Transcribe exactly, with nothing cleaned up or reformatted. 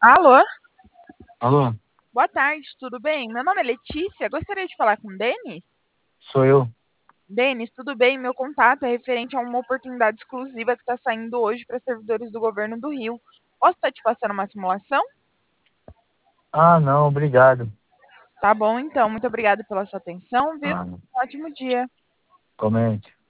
Alô? Alô, Boa tarde, tudo bem? Meu nome é Letícia, gostaria de falar com o Denis. sou eu. Denis, tudo bem? Meu contato é referente a uma oportunidade exclusiva que está saindo hoje para servidores do governo do Rio. Posso estar te passando uma simulação? Ah, não, obrigado. Tá bom, então. Muito obrigada pela sua atenção, viu? Ah, Um ótimo dia. comente.